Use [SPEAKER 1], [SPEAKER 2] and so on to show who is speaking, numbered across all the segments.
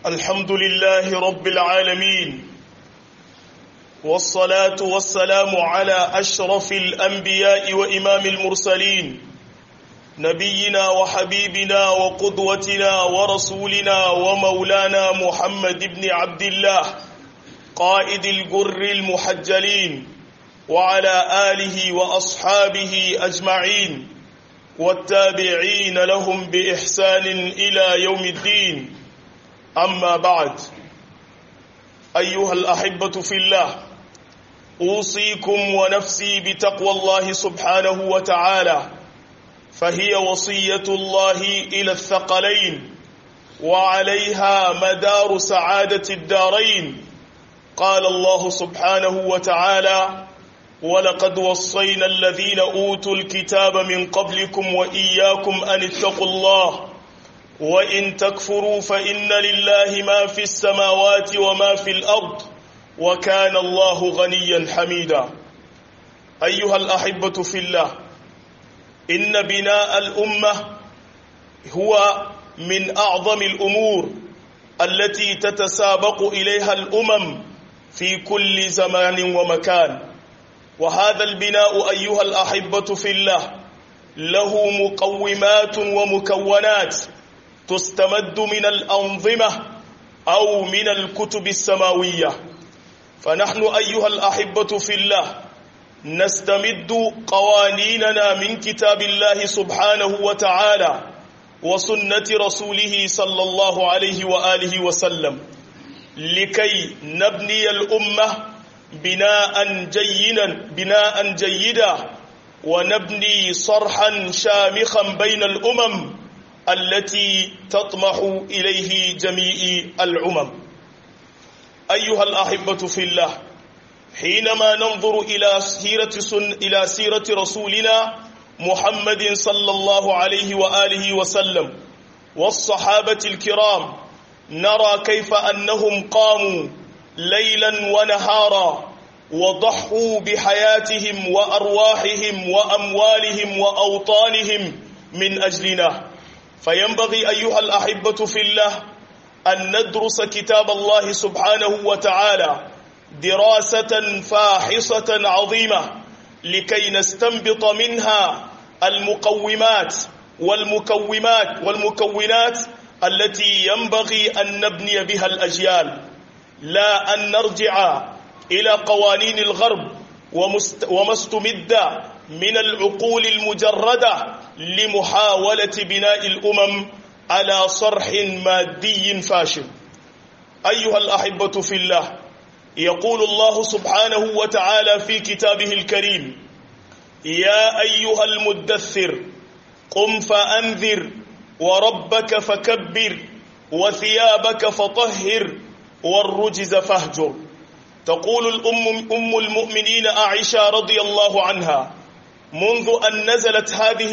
[SPEAKER 1] الحمد لله رب العالمين، والصلاة والسلام على أشرف الأنبياء وإمام المرسلين، نبينا وحبيبنا وقدوتنا ورسولنا ومولانا محمد بن عبد الله قائد الجر المحجلين، وعلى آله وأصحابه أجمعين والتابعين لهم بإحسان إلى يوم الدين. أما بعد، أيها الأحبة في الله، أوصيكم ونفسي بتقوى الله سبحانه وتعالى، فهي وصية الله إلى الثقلين، وعليها مدار سعادة الدارين. قال الله سبحانه وتعالى: ولقد وصينا الذين أوتوا الكتاب من قبلكم وإياكم أن اتقوا الله وإن تكفروا فإن لله ما في السماوات وما في الأرض وكان الله غنيا حميدا. أيها الأحبة في الله، إن بناء الأمة هو من أعظم الأمور التي تتسابق إليها الأمم في كل زمان ومكان، وهذا البناء أيها الأحبة في الله له مقومات ومكونات تستمد من الأنظمة أو من الكتب السماوية. فنحن أيها الأحبة في الله نستمد قوانيننا من كتاب الله سبحانه وتعالى وسنة رسوله صلى الله عليه وآله وسلم، لكي نبني الأمة بناء جيدا، ونبني صرحا شامخا بين الأمم التي تطمح إليه جميع الأمم. أيها الأحبة في الله، حينما ننظر إلى سيرة رسولنا محمد صلى الله عليه وآله وسلم والصحابة الكرام، نرى كيف أنهم قاموا ليلا ونهارا وضحوا بحياتهم وأرواحهم وأموالهم وأوطانهم من أجلنا. فينبغي أيها الأحبة في الله أن ندرس كتاب الله سبحانه وتعالى دراسة فاحصة عظيمة، لكي نستنبط منها المقومات والمكونات التي ينبغي أن نبني بها الأجيال، لا أن نرجع إلى قوانين الغرب وما استمد من العقول المجردة لمحاولة بناء الأمم على صرح مادي فاشل. أيها الأحبة في الله، يقول الله سبحانه وتعالى في كتابه الكريم: يا أيها المدثر قم فأنذر وربك فكبر وثيابك فطهر والرجز فاهجر. تقول أم المؤمنين عائشة رضي الله عنها: منذ أن نزلت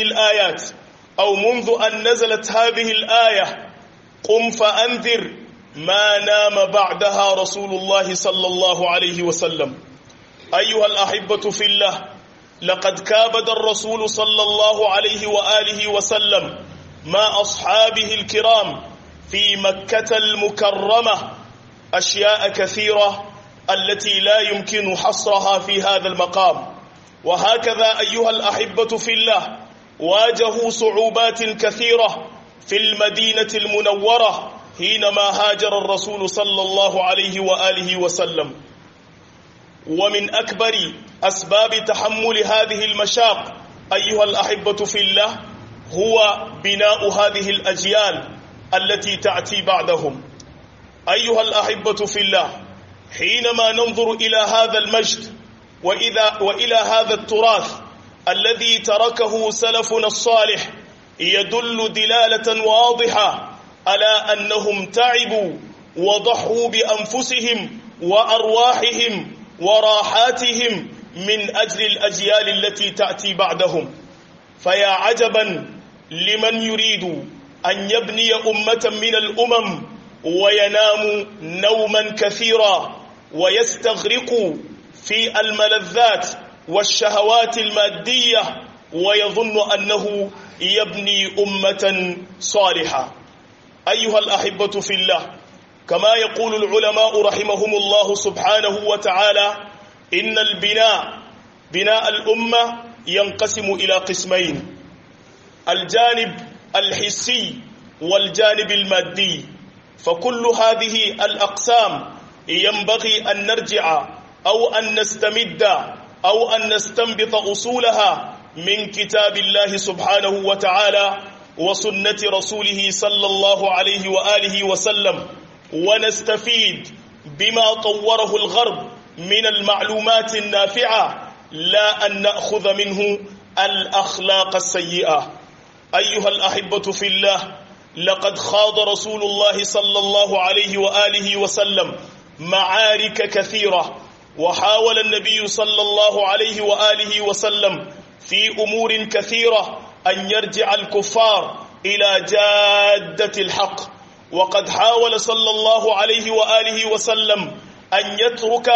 [SPEAKER 1] هذه الآية قم فأنذر، ما نام بعدها رسول الله صلى الله عليه وسلم. أيها الأحبة في الله، لقد كابد الرسول صلى الله عليه وآله وسلم مع أصحابه الكرام في مكة المكرمة أشياء كثيرة التي لا يمكن حصرها في هذا المقام. وهكذا أيها الأحبة في الله واجهوا صعوبات كثيرة في المدينة المنورة حينما هاجر الرسول صلى الله عليه وآله وسلم. ومن أكبر أسباب تحمل هذه المشاق أيها الأحبة في الله هو بناء هذه الأجيال التي تأتي بعدهم. أيها الأحبة في الله، حينما ننظر إلى هذا المجد وإلى هذا التراث الذي تركه سلفنا الصالح، يدل دلالة واضحة على أنهم تعبوا وضحوا بأنفسهم وأرواحهم وراحاتهم من أجل الأجيال التي تأتي بعدهم. فيا عجبا لمن يريد أن يبني أمة من الأمم وينام نوما كثيرا ويستغرق في الملذات والشهوات المادية ويظن أنه يبني أمة صالحة. أيها الأحبة في الله، كما يقول العلماء رحمهم الله سبحانه وتعالى إن بناء الأمة ينقسم إلى قسمين: الجانب الحسي والجانب المادي. فكل هذه الأقسام ينبغي أن نرجع أو أن نستمد أو أن نستنبط أصولها من كتاب الله سبحانه وتعالى وسنة رسوله صلى الله عليه وآله وسلم، ونستفيد بما طوره الغرب من المعلومات النافعة، لا أن نأخذ منه الأخلاق السيئة. أيها الأحبة في الله، لقد خاض رسول الله صلى الله عليه وآله وسلم معارك كثيرة، وحاول النبي صلى الله عليه وآله وسلم في أمور كثيرة أن يرجع الكفار إلى جادة الحق. وقد حاول صلى الله عليه وآله وسلم أن يترك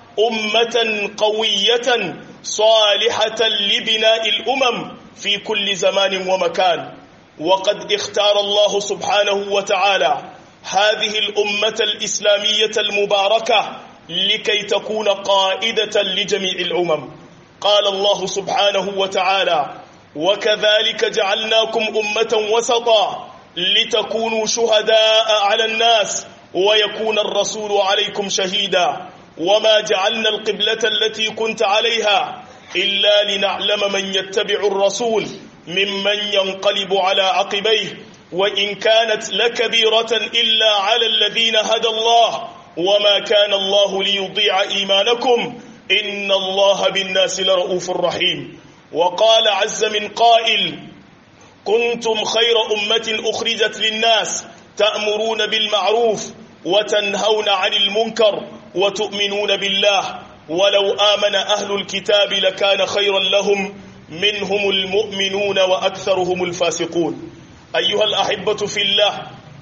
[SPEAKER 1] أمة قوية صالحة لبناء الأمم في كل زمان ومكان. وقد اختار الله سبحانه وتعالى هذه الأمة الإسلامية المباركة لكي تكون قائدة لجميع الأمم. قال الله سبحانه وتعالى: وكذلك جعلناكم أمة وسطا لتكونوا شهداء على الناس ويكون الرسول عليكم شهيدا وما جعلنا القبلة التي كنت عليها إلا لنعلم من يتبع الرسول ممن ينقلب على عقبيه وإن كانت لكبيرة إلا على الذين هدى الله وما كان الله ليضيع إيمانكم إن الله بالناس لرؤوف رحيم. وقال عز من قائل: كنتم خير أمة أخرجت للناس تأمرون بالمعروف وتنهون عن المنكر وتؤمنون بالله ولو آمن أهل الكتاب لكان خيرا لهم منهم المؤمنون وأكثرهم الفاسقون. أيها الأحبة في الله،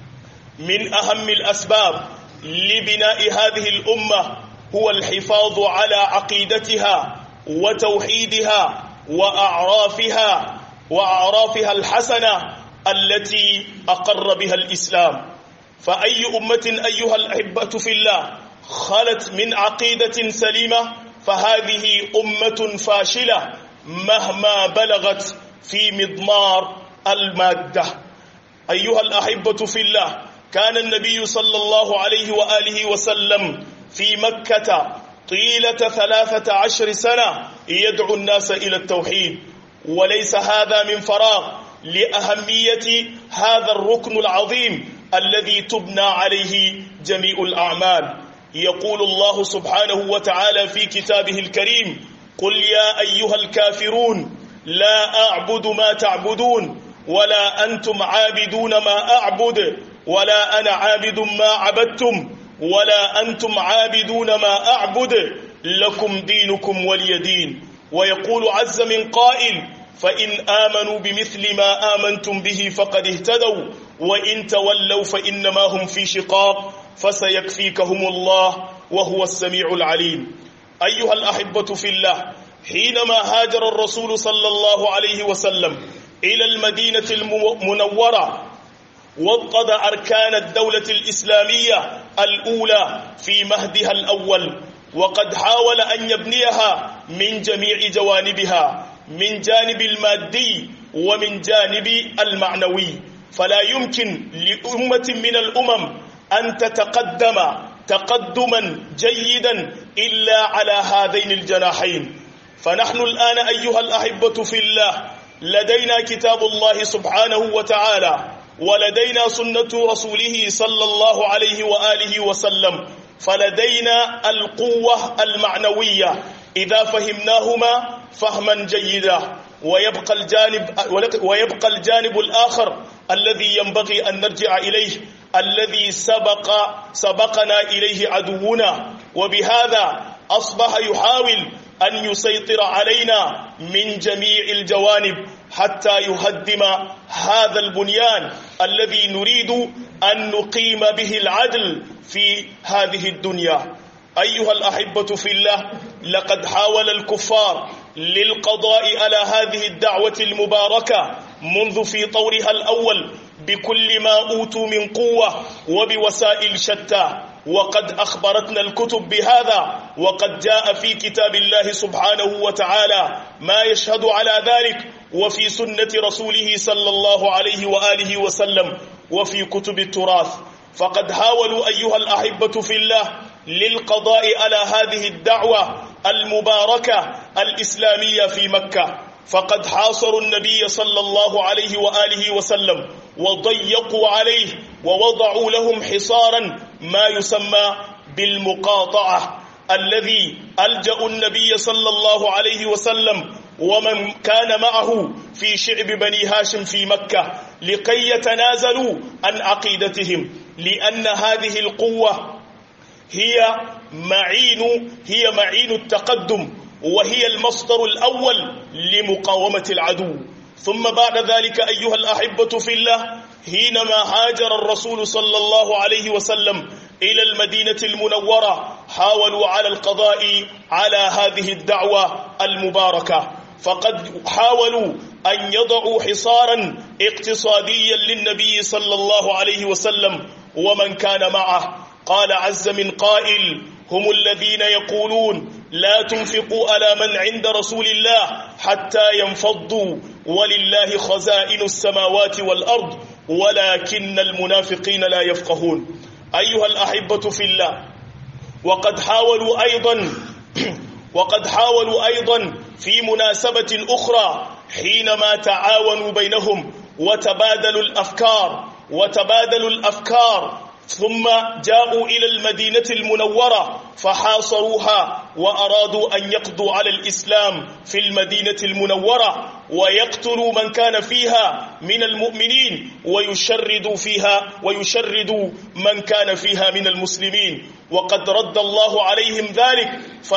[SPEAKER 1] من أهم الأسباب لبناء هذه الأمة هو الحفاظ على عقيدتها وتوحيدها وأعرافها الحسنة التي أقر بها الإسلام. فأي أمة أيها الأحبة في الله خلت من عقيدة سليمة فهذه أمة فاشلة مهما بلغت في مضمار المادة. أيها الأحبة في الله، كان النبي صلى الله عليه وآله وسلم في مكة طيلة 13 سنة يدعو الناس إلى التوحيد، وليس هذا من فراغ لأهمية هذا الركن العظيم الذي تبنى عليه جميع الأعمال. يقول الله سبحانه وتعالى في كتابه الكريم: قل يا أيها الكافرون لا أعبد ما تعبدون ولا أنتم عابدون ما أعبد ولا أنا عابد ما عبدتم ولا أنتم عابدون ما أعبد لكم دينكم ولي دين. ويقول عز من قائل: فإن آمنوا بمثل ما آمنتم به فقد اهتدوا وإن تولوا فإنما هم في شقاق فسيكفيكهم الله وهو السميع العليم. أيها الأحبة في الله، حينما هاجر الرسول صلى الله عليه وسلم إلى المدينة المنورة وضد أركان الدولة الإسلامية الأولى في مهدها الأول، وقد حاول أن يبنيها من جميع جوانبها، من جانب المادي ومن جانب المعنوي. فلا يمكن لأمة من الأمم أن تتقدم تقدما جيدا إلا على هذين الجناحين. فنحن الآن أيها الأحبة في الله لدينا كتاب الله سبحانه وتعالى ولدينا سنة رسوله صلى الله عليه وآله وسلم، فلدينا القوة المعنوية إذا فهمناهما فهما جيدا. ويبقى الجانب الآخر الذي ينبغي أن نرجع إليه، الذي سبقنا إليه عدونا، وبهذا أصبح يحاول أن يسيطر علينا من جميع الجوانب حتى يهدم هذا البنيان الذي نريد أن نقيم به العدل في هذه الدنيا. أيها الأحبة في الله، لقد حاول الكفار للقضاء على هذه الدعوة المباركة منذ في طورها الأول بكل ما أوتوا من قوة وبوسائل شتى، وقد أخبرتنا الكتب بهذا، وقد جاء في كتاب الله سبحانه وتعالى ما يشهد على ذلك، وفي سنة رسوله صلى الله عليه وآله وسلم، وفي كتب التراث. فقد حاولوا أيها الأحبة في الله للقضاء على هذه الدعوة المباركة الإسلامية في مكة، فقد حاصروا النبي صلى الله عليه وآله وسلم وضيقوا عليه ووضعوا لهم حصارا ما يسمى بالمقاطعة، الذي ألجأ النبي صلى الله عليه وسلم ومن كان معه في شعب بني هاشم في مكة لكي يتنازلوا عن عقيدتهم، لأن هذه القوة هي معين التقدم، وهي المصدر الأول لمقاومة العدو. ثم بعد ذلك أيها الأحبة في الله، حينما هاجر الرسول صلى الله عليه وسلم إلى المدينة المنورة حاولوا على القضاء على هذه الدعوة المباركة، فقد حاولوا أن يضعوا حصارا اقتصاديا للنبي صلى الله عليه وسلم ومن كان معه. قال عز من قائل: هم الذين يقولون لا تنفقوا على من عند رسول الله حتى ينفضوا ولله خزائن السماوات والأرض ولكن المنافقين لا يفقهون. أيها الأحبة في الله، وقد حاولوا أيضا في مناسبة أخرى حينما تعاونوا بينهم وتبادلوا الأفكار ثم جاءوا إلى المدينة المنورة فحاصروها وأرادوا أن يقضوا على الإسلام في المدينة المنورة ويقتلوا من كان فيها من المؤمنين ويشردوا من كان فيها من المسلمين، وقد رد الله عليهم ذلك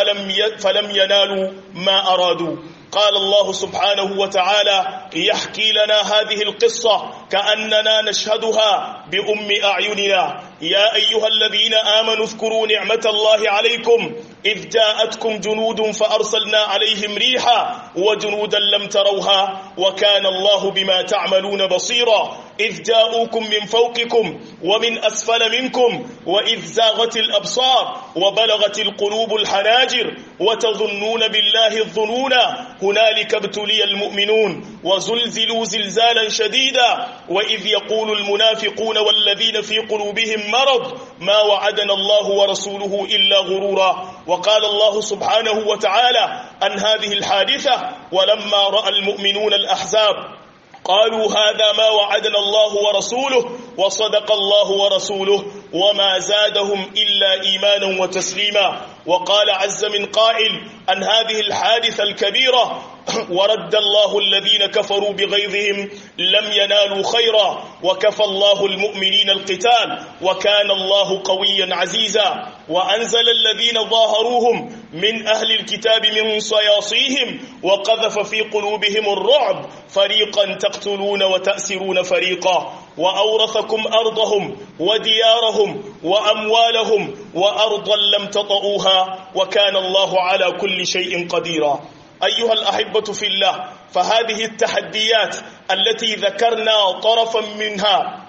[SPEAKER 1] فلم ينالوا ما أرادوا. قال الله سبحانه وتعالى يحكي لنا هذه القصة كأننا نشهدها بأم أعيننا: يا أيها الذين آمنوا اذكروا نعمة الله عليكم إذ جاءتكم جنود فأرسلنا عليهم ريحا وجنودا لم تروها وكان الله بما تعملون بصيرا، إذ جاءوكم من فوقكم ومن أسفل منكم وإذ زاغت الأبصار وبلغت القلوب الحناجر وتظنون بالله الظنونا هنالك ابتلي المؤمنون وزلزلوا زلزالا شديدا وإذ يقول المنافقون والذين في قلوبهم مرض ما وعدنا الله ورسوله إلا غرورا. وقال الله سبحانه وتعالى عن هذه الحادثة: ولما رأى المؤمنون الأحزاب قالوا هذا ما وعدنا الله ورسوله وصدق الله ورسوله وما زادهم إلا إيمانا وتسليما. وقال عز من قائل عن هذه الحادثة الكبيرة: ورد الله الذين كفروا بغيظهم لم ينالوا خيرا وكفى الله المؤمنين القتال وكان الله قويا عزيزا. وأنزل الذين ظاهروهم من أهل الكتاب من صياصيهم وقذف في قلوبهم الرعب فريقا تقتلون وتأسرون فريقا وأورثكم أرضهم وديارهم وأموالهم وأرضا لم تطئوها وكان الله على كل شيء قديرا. أيها الأحبة في الله، فهذه التحديات التي ذكرنا طرفا منها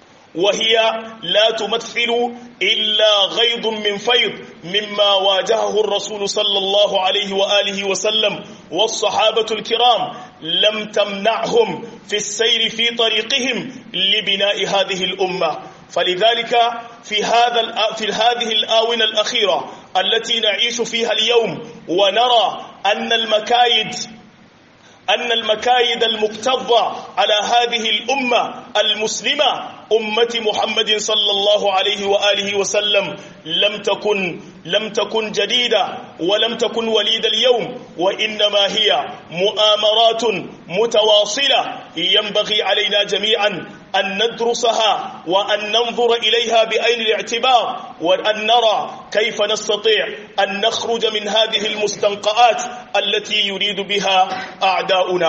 [SPEAKER 1] وهي لا تمثل إلا غيض من فيض مما واجهه الرسول صلى الله عليه وآله وسلم والصحابة الكرام لم تمنعهم في السير في طريقهم لبناء هذه الأمة. فلذلك في هذه الآونة الأخيرة التي نعيش فيها اليوم ونرى أن المكايد المكتظة على هذه الأمة المسلمة أمة محمد صلى الله عليه وآله وسلم لم تكن جديدة ولم تكن وليد اليوم، وإنما هي مؤامرات متواصلة ينبغي علينا جميعا أن ندرسها وأن ننظر إليها بعين الاعتبار وأن نرى كيف نستطيع أن نخرج من هذه المستنقعات التي يريد بها أعداؤنا.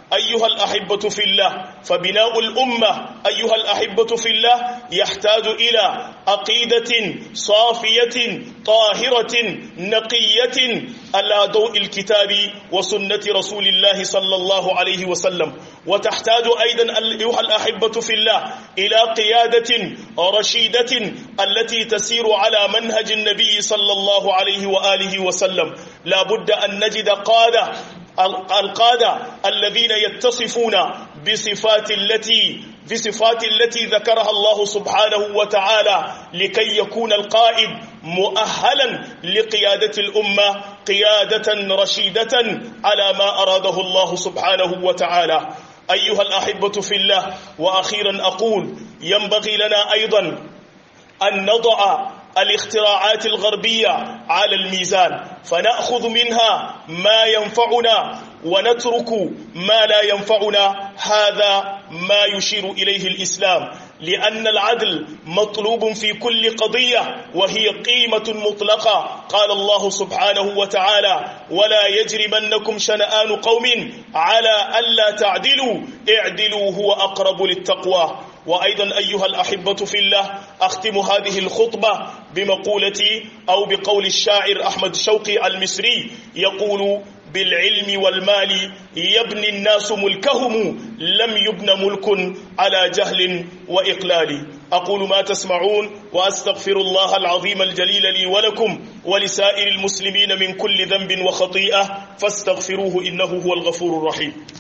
[SPEAKER 1] أيها الأحبة في الله، فبناء الأمة أيها الأحبة في الله يحتاج إلى عقيدة صافية طاهرة نقية على ضوء الكتاب وسنة رسول الله صلى الله عليه وسلم، وتحتاج أيضا أيها الأحبة في الله إلى قيادة رشيدة التي تسير على منهج النبي صلى الله عليه وآله وسلم. لا بد أن نجد القادة الذين يتصفون بصفات التي ذكرها الله سبحانه وتعالى لكي يكون القائد مؤهلا لقيادة الأمة قيادة رشيدة على ما أراده الله سبحانه وتعالى. أيها الأحبة في الله، وأخيرا أقول ينبغي لنا أيضا أن نضع الاختراعات الغربية على الميزان، فنأخذ منها ما ينفعنا ونترك ما لا ينفعنا. هذا ما يشير إليه الإسلام، لأن العدل مطلوب في كل قضية وهي قيمة مطلقة. قال الله سبحانه وتعالى: ولا يجرمنكم شنآن قوم على ألا تعدلوا اعدلوا هو أقرب للتقوى. وأيضا أيها الأحبة في الله، أختم هذه الخطبة بمقولتي أو بقول الشاعر أحمد شوقي المصري يقول: بالعلم والمال يبني الناس ملكهم، لم يبن ملك على جهل وإقلال. أقول ما تسمعون، وأستغفر الله العظيم الجليل لي ولكم ولسائر المسلمين من كل ذنب وخطيئة، فاستغفروه إنه هو الغفور الرحيم.